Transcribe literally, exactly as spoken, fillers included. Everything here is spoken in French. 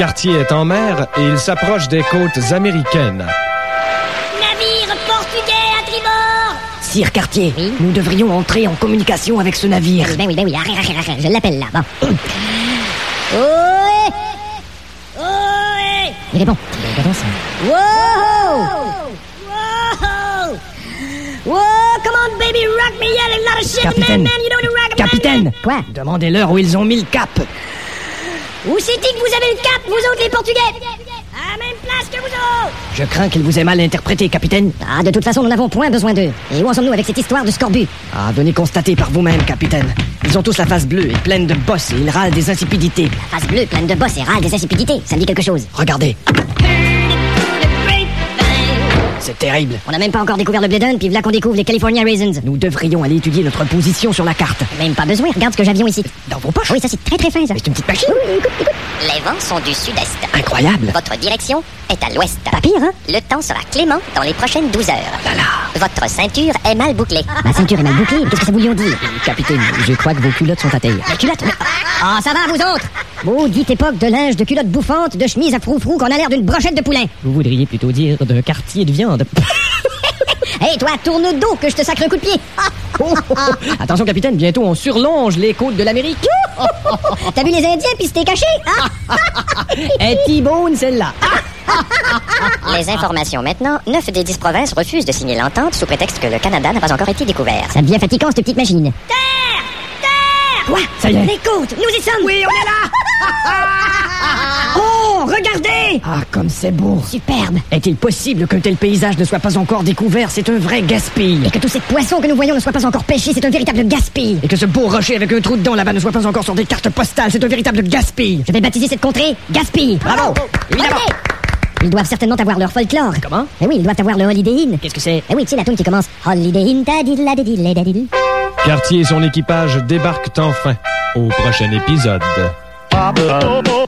Cartier est en mer et il s'approche des côtes américaines. Navire portugais à tribord! Sire Cartier, oui? Nous devrions entrer en communication avec ce navire. Ben oui, ben oui, arrête, arrête, arrête, je l'appelle là, bon. Ohé! Ohé! Il répond. Wow! Wow! Wow! Come on, baby, rock me, yeah, a lot of shit, Capitaine. man, man, you know the rock, Capitaine. man. Quoi? Demandez-leur où ils ont mis le cap. Où c'est-il que vous avez le cap, vous autres les Portugais? À la même place que vous autres! Je crains qu'ils vous aient mal interprété, capitaine. Ah, de toute façon, nous n'avons point besoin d'eux. Et où en sommes-nous avec cette histoire de scorbut? Ah, venez constater par vous-même, capitaine. Ils ont tous la face bleue et pleine de bosses et ils râlent des insipidités. La face bleue, pleine de bosses et râle des insipidités. Ça me dit quelque chose. Regardez. C'est terrible. On n'a même pas encore découvert le blé d'Inde, puis là qu'on découvre les California Raisins. Nous devrions aller étudier notre position sur la carte. Même pas besoin, regarde ce que j'avions ici. Dans vos poches? Oui, ça c'est très très fin ça. C'est une petite machine. Oui, écoute, écoute. Les vents sont du sud-est. Incroyable. Votre direction est à l'ouest. Pas pire, hein? Le temps sera clément dans les prochaines douze heures. Là là. Votre ceinture est mal bouclée. Ma ceinture est mal bouclée, qu'est-ce que ça voulions dire? Capitaine, je crois que vos culottes sont à taille. La culotte? Ah, ça va vous autres? Maudite époque de linge, de culottes bouffantes, de chemises à froufrou qu'on a l'air d'une brochette de poulain. Vous voudriez plutôt dire d'un quartier de viande. Hé, hey, toi, tourne le dos que je te sacre un coup de pied. Oh, oh, oh. Attention, capitaine, bientôt on surlonge les côtes de l'Amérique. T'as vu les Indiens puis c'était caché? Et T-Bone, celle-là. Les informations maintenant. Neuf des dix provinces refusent de signer l'entente sous prétexte que le Canada n'a pas encore été découvert. Ça devient fatigant, cette petite machine. Terre! Terre! Quoi? Ça y est. Les côtes, nous y sommes! Oui, on est là. Oh, regardez! Ah, comme c'est beau. Superbe! Est-il possible qu'un tel paysage ne soit pas encore découvert? C'est un vrai gaspille. Et que tous ces poissons que nous voyons ne soient pas encore pêchés, c'est un véritable gaspille! Et que ce beau rocher avec un trou dedans là-bas ne soit pas encore sur des cartes postales, c'est un véritable gaspille. Je vais baptiser cette contrée Gaspille! Bravo. Évidemment. Ils doivent certainement avoir leur folklore. Comment? Eh oui, ils doivent avoir le Holiday Inn. Qu'est-ce que c'est? Eh oui, tu sais, la tune qui commence Holiday Inn, tadidladididladidil. Cartier et son équipage débarquent enfin au prochain épisode.